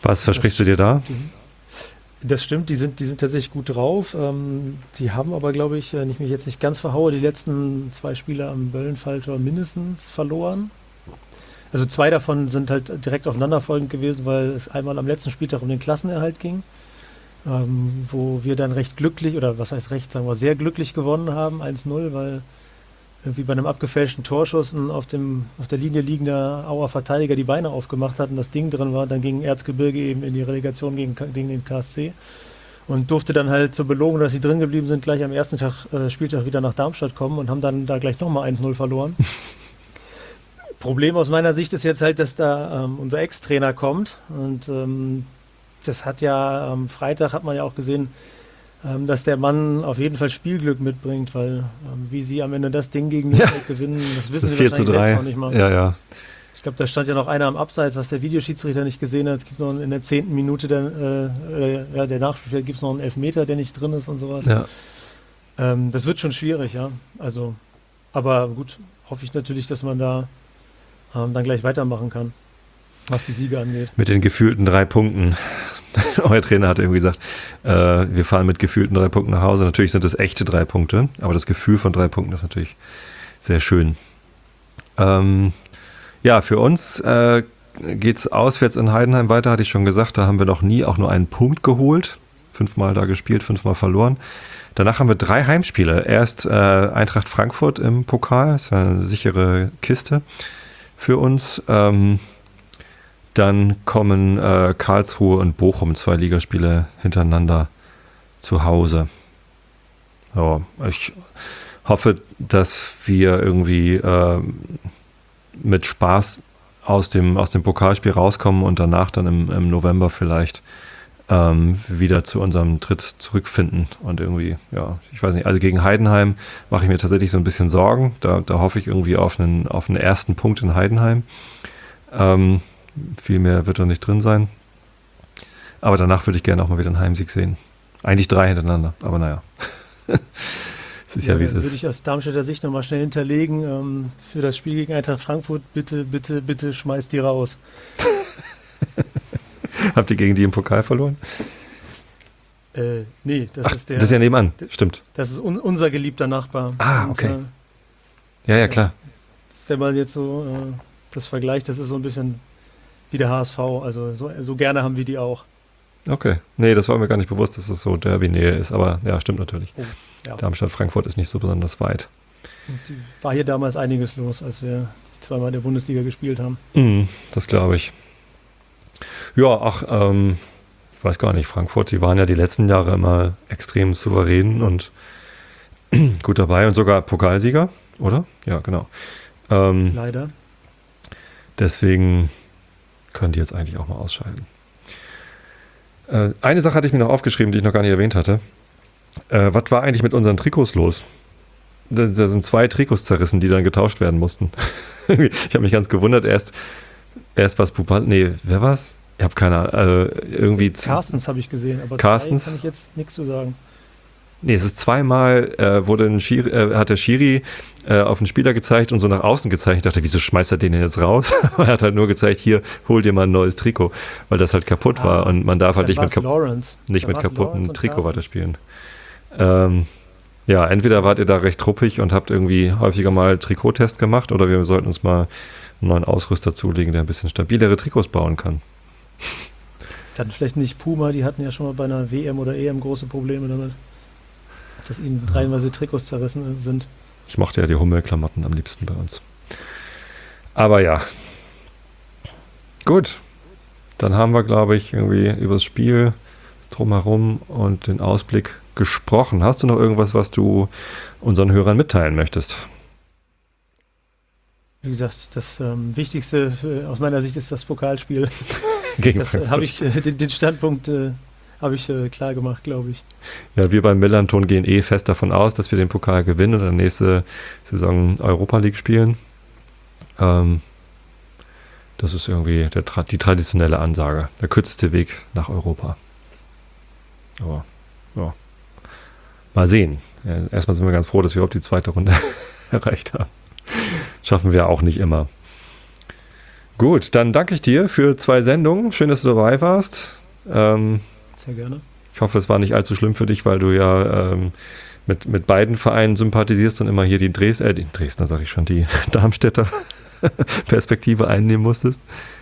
Was versprichst du dir da?
Die, das stimmt, die sind, die sind tatsächlich gut drauf. Ähm, die haben aber, glaube ich, wenn ich mich jetzt nicht ganz verhaue, die letzten zwei Spiele am Böllenfalltor mindestens verloren. Also zwei davon sind halt direkt aufeinanderfolgend gewesen, weil es einmal am letzten Spieltag um den Klassenerhalt ging, ähm, wo wir dann recht glücklich, oder was heißt recht, sagen wir sehr glücklich gewonnen haben, eins null, weil irgendwie bei einem abgefälschten Torschuss ein auf, dem, auf der Linie liegender Auer Verteidiger die Beine aufgemacht hat und das Ding drin war. Dann ging Erzgebirge eben in die Relegation gegen, gegen den K S C und durfte dann halt zur Belohnung, dass sie drin geblieben sind, gleich am ersten Tag, äh, Spieltag wieder nach Darmstadt kommen und haben dann da gleich nochmal eins null verloren. Problem aus meiner Sicht ist jetzt halt, dass da ähm, unser Ex-Trainer kommt und ähm, das hat ja am Freitag, hat man ja auch gesehen, ähm, dass der Mann auf jeden Fall Spielglück mitbringt, weil ähm, wie sie am Ende das Ding gegen Nürnberg ja. gewinnen, das wissen
das
sie
vier zu
wahrscheinlich
drei.
selbst noch nicht mal.
Ja, ja.
Ich glaube, da stand ja noch einer am Abseits, was der Videoschiedsrichter nicht gesehen hat. Es gibt noch in der zehnten Minute der, äh, ja, der Nachspiel gibt es noch einen Elfmeter, der nicht drin ist und sowas.
Ja.
Ähm, das wird schon schwierig, ja. Also, aber gut, hoffe ich natürlich, dass man da ähm, dann gleich weitermachen kann, was die Siege angeht.
Mit den gefühlten drei Punkten. Euer Trainer hat irgendwie gesagt, äh, wir fahren mit gefühlten drei Punkten nach Hause. Natürlich sind es echte drei Punkte, aber das Gefühl von drei Punkten ist natürlich sehr schön. Ähm, ja, für uns äh, geht es auswärts in Heidenheim weiter, hatte ich schon gesagt. Da haben wir noch nie auch nur einen Punkt geholt. Fünfmal da gespielt, fünfmal verloren. Danach haben wir drei Heimspiele. Erst äh, Eintracht Frankfurt im Pokal, ist ja eine sichere Kiste für uns. Ähm, Dann kommen äh, Karlsruhe und Bochum, zwei Ligaspiele hintereinander zu Hause. Ja, ich hoffe, dass wir irgendwie äh, mit Spaß aus dem, aus dem Pokalspiel rauskommen und danach dann im, im November vielleicht ähm, wieder zu unserem Tritt zurückfinden. Und irgendwie, ja, ich weiß nicht, also gegen Heidenheim mache ich mir tatsächlich so ein bisschen Sorgen. Da, da hoffe ich irgendwie auf einen, auf einen ersten Punkt in Heidenheim. Ähm, Viel mehr wird da nicht drin sein. Aber danach würde ich gerne auch mal wieder einen Heimsieg sehen. Eigentlich drei hintereinander, aber naja. Es ist ja, ja wie es ist.
Würde ich aus Darmstädter Sicht nochmal schnell hinterlegen. Ähm, für das Spiel gegen Eintracht Frankfurt, bitte, bitte, bitte schmeißt die raus.
Habt ihr gegen die im Pokal verloren?
Äh, nee, das
Ach,
ist der.
Das ist ja nebenan, stimmt.
Das ist un, unser geliebter Nachbar.
Ah,
Und,
okay.
Äh,
ja, ja, klar.
Wenn man jetzt so äh, das vergleicht, das ist so ein bisschen wie der H S V. Also so, so gerne haben wir die auch.
Okay. Nee, das war mir gar nicht bewusst, dass es so Derby-Nähe ist, aber ja, stimmt natürlich.
Oh, ja.
Darmstadt-Frankfurt ist nicht so besonders weit.
Und die war hier damals einiges los, als wir zweimal in der Bundesliga gespielt haben.
Mm, das glaube ich. Ja, ach, ähm, ich weiß gar nicht, Frankfurt, die waren ja die letzten Jahre immer extrem souverän und gut dabei und sogar Pokalsieger, oder? Ja, genau. Ähm,
Leider.
Deswegen können die jetzt eigentlich auch mal ausscheiden. Äh, eine Sache hatte ich mir noch aufgeschrieben, die ich noch gar nicht erwähnt hatte. Äh, was war eigentlich mit unseren Trikots los? Da, da sind zwei Trikots zerrissen, die dann getauscht werden mussten. Ich habe mich ganz gewundert. Erst, erst was Pupal. Nee, wer war's? Ich habe keine Ahnung. Äh, irgendwie.
Carstens habe ich gesehen, aber
Carstens
kann ich jetzt nichts zu sagen.
Nee, es ist zweimal, äh, wurde ein Schiri, äh, hat der Schiri äh, auf den Spieler gezeigt und so nach außen gezeigt. Ich dachte, wieso schmeißt er den denn jetzt raus? Er hat halt nur gezeigt, hier, hol dir mal ein neues Trikot, weil das halt kaputt ah, war und man darf halt nicht mit, kap nicht mit kaputten Trikot weiterspielen. Ähm, ja, entweder wart ihr da recht truppig und habt irgendwie häufiger mal Trikottest gemacht oder wir sollten uns mal einen neuen Ausrüster zulegen, der ein bisschen stabilere Trikots bauen kann.
Dann vielleicht nicht Puma, die hatten ja schon mal bei einer W M oder E M große Probleme damit, dass ihnen dreiweise Trikots zerrissen sind.
Ich mochte ja die Hummelklamotten am liebsten bei uns. Aber ja. Gut. Dann haben wir, glaube ich, irgendwie über das Spiel drumherum und den Ausblick gesprochen. Hast du noch irgendwas, was du unseren Hörern mitteilen möchtest?
Wie gesagt, das ähm, Wichtigste für, aus meiner Sicht ist das Pokalspiel.
Gegen
das äh, habe ich äh, den, den Standpunkt äh, habe ich äh, klar gemacht, glaube ich.
Ja, wir beim Millanton gehen eh fest davon aus, dass wir den Pokal gewinnen und dann nächste Saison Europa League spielen. Ähm, das ist irgendwie der, die traditionelle Ansage. Der kürzeste Weg nach Europa. Aber ja. Mal sehen. Ja, erstmal sind wir ganz froh, dass wir überhaupt die zweite Runde erreicht haben. Schaffen wir auch nicht immer. Gut, dann danke ich dir für zwei Sendungen. Schön, dass du dabei warst. Ähm,
Sehr gerne.
ich hoffe, es war nicht allzu schlimm für dich, weil du ja ähm, mit, mit beiden Vereinen sympathisierst und immer hier die, Dres äh, die Dresdner, sag ich schon, die Darmstädter Perspektive einnehmen musstest.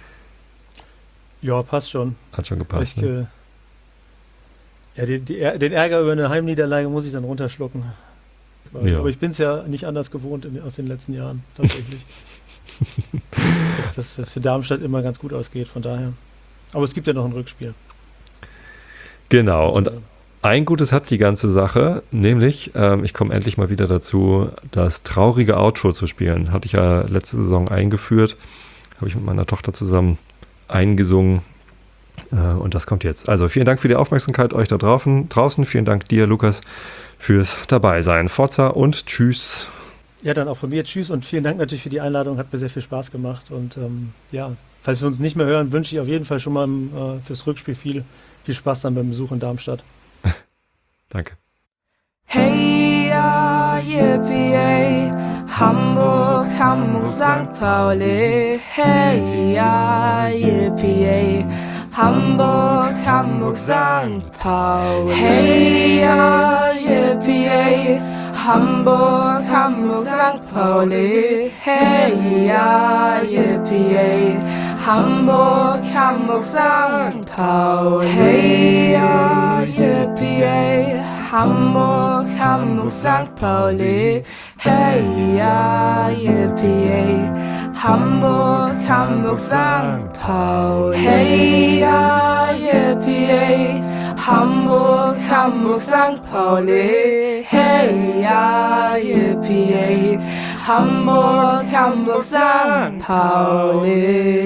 Ja, passt schon.
Hat schon gepasst.
Ich,
Ne?
äh, ja, die, die, den Ärger über eine Heimniederlage muss ich dann runterschlucken.
Ja.
Aber ich bin es ja nicht anders gewohnt in, aus den letzten Jahren, tatsächlich. Dass das für, für Darmstadt immer ganz gut ausgeht, von daher. Aber es gibt ja noch ein Rückspiel.
Genau, und
äh,
ein Gutes hat die ganze Sache, nämlich ähm, ich komme endlich mal wieder dazu, das traurige Outro zu spielen. Hatte ich ja letzte Saison eingeführt, habe ich mit meiner Tochter zusammen eingesungen äh, und das kommt jetzt. Also vielen Dank für die Aufmerksamkeit euch da draußen. draußen. Vielen Dank dir, Lukas, fürs Dabeisein. Forza und tschüss.
Ja, dann auch von mir tschüss und vielen Dank natürlich für die Einladung. Hat mir sehr viel Spaß gemacht. Und ähm, ja, falls wir uns nicht mehr hören, wünsche ich auf jeden Fall schon mal äh, fürs Rückspiel viel, viel Spaß dann beim Besuch in Darmstadt.
Danke.
Hey, ja, yippie, Hamburg, Hamburg, Sankt Pauli. Hey, ja, yippie, Hamburg, Hamburg, Sankt Pauli. Hey, ja, yippie, Hamburg, Hamburg, Sankt Pauli. Hey, ja, yippie, Hamburg, Hamburg, Sankt Pauli. Hey, ja, yippie, Hamburg, Hamburg, Sankt Pauli. Hey, ja, yippie, Hamburg, Hamburg, Sankt Pauli. Hey, ja, yippie, Hamburg, Hamburg, Sankt Pauli. Hey, ja, yippie, Hamburg, Hamburg, Sankt Pauli.